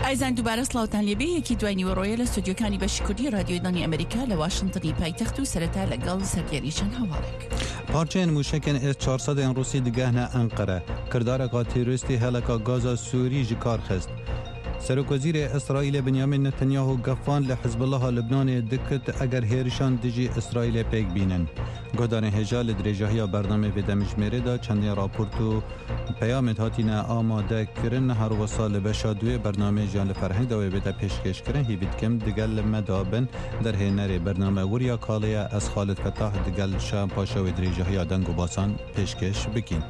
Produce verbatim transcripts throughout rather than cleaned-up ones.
ئایزان دووبارە سڵاوتان لێبێ یەکی دوای نیوەڕۆیە لە ستودیۆکانی بەشکردی رادیۆدانی ئەمریکا لە واشنتنی پایتەخت و سەرەتا لەگەڵ سەردێریشان هەواڵێک. پارچەیەن موشکên S چهار سەد رووسی digehne Enqere. Kirdareka teroristî heleka Gaza Sûrî ji kar xist. Serokvezîrê İsraîlê Benyamin Netanyahu gefan li Hizbullaha Libnanê dikit eger hêrişan dijî İsraîlê pêk bînin. Godarên hêja li dirêjahiya bernamê vê demijmêrê da çendên raport û peyamên hatîne amadekirin her wisa li beşa duê bernamê jiyan li ferheng da wê bêde pêşkêşkirin hîvî dikim digel li me dabin derhênerê bername Wiriya Kalêya ez Xalid Fetah digel Şahan Paşa wê dirêjahiya deng û basan pêşkêş bikîn.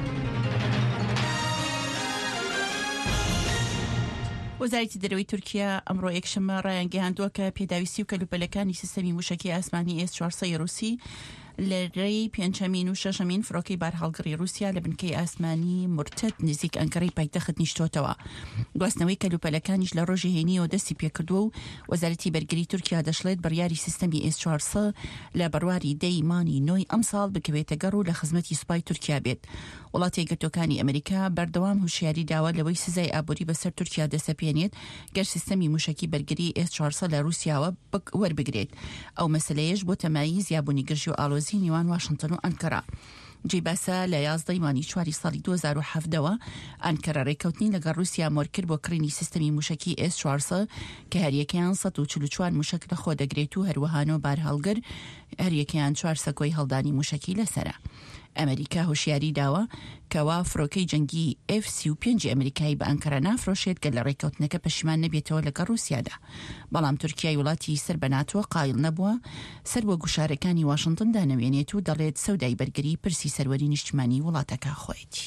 وەزارەتی دەرەوەی تورکیا ئەمڕۆ یەکشەممە ڕایان گەیاندووە کە پێداویستی و کەلوپەلەکانی سیستەمی موشکی ئاسمانی S چهار سەد رووسی لە ڕێی پێنجەمین و شەشەمین فڕۆکەی بارهەڵگری رووسیا لە بنکەی ئاسمانی مرتد نزیک ئەنکەرەی پایتەخت نیشتۆتەوە. گواستنەوەی کەلوپەلەکانیش لە ڕۆژی هێنیەوە دەستی پێکردووە و وەزارەتی بەرگری تورکیا دەشڵێت بڕیاری سیستەمی S چهار سەد لە بڕواری دەی مانی نۆی ئەم ساڵ بکەوێتە گەڕ و لە خزمەتی سوپای تورکیا بێت. وڵاتی یەکگرتووەکانی ئەمریکا بەردەوام هوشیاری داوە لەوەی سزای ئابووری بەسەر تورکیا دەسەپێنێت گەر سیستەمی موشکی بەرگری S چهار سەد لە رووسیاوە وەربگرێت. ئەو مەسەلەیەش بۆ تەمایی زیابوونی گرژی و ئالۆزی نیوان واشنتن و ئەنکەرا. جێباسە لە یازدەی مانی چواری ساڵی دوو هەزار و هەفتەوە ئەنکەرا ڕێکەوتنی لەگەڵ رووسیا مۆر کرد بۆ کڕینی سیستەمی موشکی S چهار سەد کە هەریەکەیان سەد و چل و چوار موشک لەخۆ دەگرێت و هەروەهانۆ بارهەڵگر هەریەکەیان چوار سەکۆی هەڵدانی موشکی لەسەرە. ئەمریکا هوشیاری داوە کەوا فڕۆکەی جەنگی F سی و پێنج ئەمریکایی بە ئەنکەرا نافرۆشێت گەل لە ڕێکەوتنەکە پەشیمان نەبێتەوە لەگەڵ رووسیادا. بەڵام تورکیای وڵاتی سەر بەناتوە قایل نەبووە سەر بۆ گوشارەکانی واشنتن دانەوێنێت و دەڵێت سەودای بەرگری پرسی سەروەری نیشتیمانی وڵاتەکە خۆیەتی.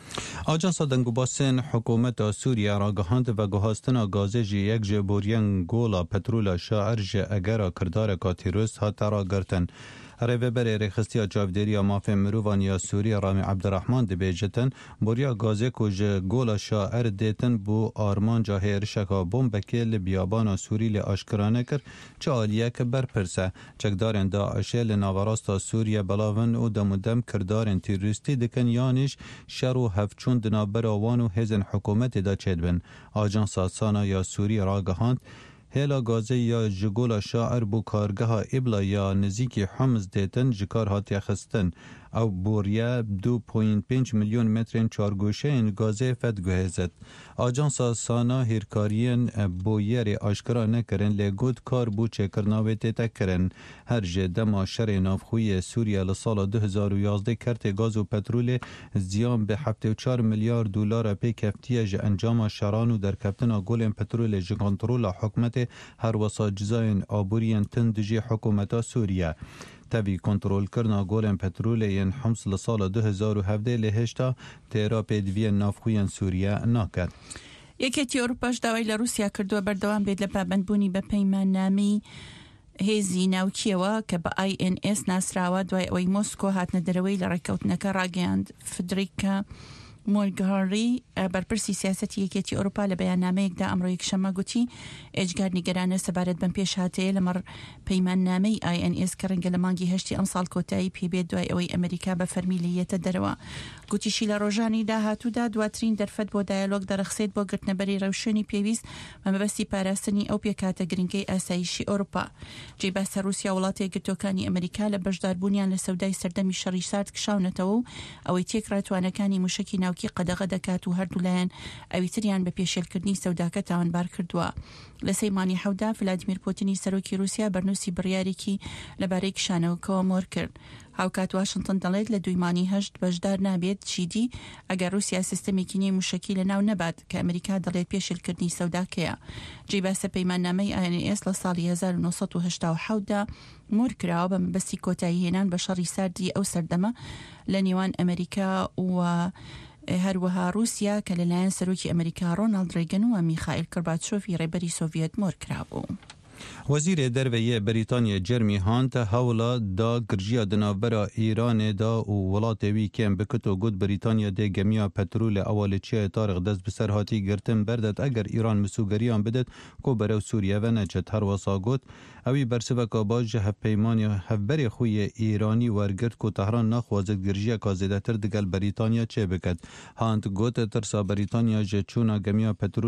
Ajansa dengubasên hikûmeta Sûriya ragihand ve guhastina gazê jî yek ji boriyên gola petrola şair ji egera kirdareka terorist hat ragirtin. Rêveberê rêxistiya çavdêriya mafên mirovan ya Sûriya Ramî Ebdirehman dibêjitin boriya gazê ku ji gola şair dêtin bû armanca hêrişeka bombekê li biyabana Sûrî lê aşkira nekir çi aliyeke berpirse. Çekdarên Daişê li navarasta Sûriye belavin û demûdem kirdarên terorîstî dikin yanîş şer û hevçûn di navbera wan û hêzên hikûmetê de çêdibin. Ajansa Sana ya Sûrî ragihand hêla gazê ya ji gola şair bû kargeha Îbla ya nizîkî Homs dêtin ji kar hatiye xistin. Ew boriya du point pênc milyon metrên çargoşeyên gazê vedguhêzit. Ajansa Sana hêrkariyên boyerê aşkira nekirin lê got kar bû çêkirina wê tê kirin. Her ji dema şerê navxwîyê Sûriya li sala du hezar û yazdeh kertê gaz û petrolê ziyan bi heft û çar milyar dolara pê keftiye ji encama şeran û derkeftina golên petrolê ji kontrola hikûmetê her wisa cizayên aboriyên tin dijî hikûmeta Sûriye. Tevî kontrolkirina golên petrolê yên Homs li sala du hezar û hevdeh lê hêşta têra pêdiviyên navxwîyên Sûriye naket. یەکێتی ئەوروپاش داوای لە رووسیا کردووە بەردەوام بێت لە پابەندبوونی بە پەیماننامەی هێزی ناوکیەوە کە بە آی ئێن ئێس ناسراوە دوای ئەوەی مۆسکۆ هاتنە دەرەوەی لە ڕێکەوتنەکە ڕاگەیاند. فدریکا مۆلگاری بەرپرسی سیاسەتی یەکێتی ئەوروپا لە بەیاننامەیەکدا ئەمڕۆ یەکشەممە گوتی ئێجگار نیگەرانە سەبارەت بەم پێشهاتەیە لەمەڕ پەیماننامەی آی ئێن ئێس کە ڕەنگە لە مانگی هەشتی ئەم ساڵ کۆتایی پێبێت دوای ئەوەی ئەمریکا بە فەرمی لێیەتە دەرەوە. گوتیشی لە ڕۆژانی داهاتوودا دواترین دەرفەت بۆ دایالۆگ دەرەخسێت بۆ گرتنەبەری ڕەوشێنی پێویست مەبەستی پاراستنی ئەو پێکاتە گرنگەی ئاسایشی ئەوروپا. جێباسە رووسیا وڵاتی یەکگرتووەکانی ئەمریکا لە بەشداربوونیان لە سەودای سەردەمی شەڕی سارد کشاونەتەوە و ئەوەی تێکڕاتوانەکانی موشکی ناوکی قەدەغە دەکات و هەردوولایەن ئەویتریان بە پێشێلکردنی سەوداکە تاوانبار کردووە. لە سەیمانی حەودا ڤلادیمیر پوتینی سەرۆکی رووسیا بەرنووسی بڕیارێکی لەبارەی کشانەوەکەوە مۆر کرد. هاوکات واشنتن دەڵێت لە دویمانی هەشت بەشدار نابێت چیدی ئەگەر رووسیا سیستەمێکی نێی موشکی لە ناو نەبات کە ئەمریکا دەڵێت پێشێلکردنی سەوداکەیە. جێباسە پەیماننامەی آی ئێن ئێس لە ساڵی هەزار و نۆ سەد و هەشتا و حەوت دا مۆر کراوە بە مەبەستی کۆتایی هێنان بە شەڕی ساردی ئەو سەردەمە لە نێوان ئەمریکا و هەروەها رووسیا کە لەلایەن سەرۆکی ئەمریکا ڕۆناڵد ڕێگەن و میخائیل کورباچۆفی ڕێبەری سۆڤیەت مۆر کرابوو. وەزیرê derveyê Brîtanya Jeremy Hunt hewla da girjiya di navbera Îranê da û welatê wî kêm bikit û got Brîtanya dê gemiya petrolê ewalîçiyê Tariq dest bi ser hatî girtin berdet eger Îran misûgeriyan bidit ku berew Sûriye ve neçet. Her wisa got ewî bersiveka baş ji hevpeymaniya hevberê xwe yê Îranî wergirt ku Tehran naxwazit girjiyeka zêdetir digel Brîtanya çê biket. Hunt got tirsa Brîtanya ji çûna gemiya petrolê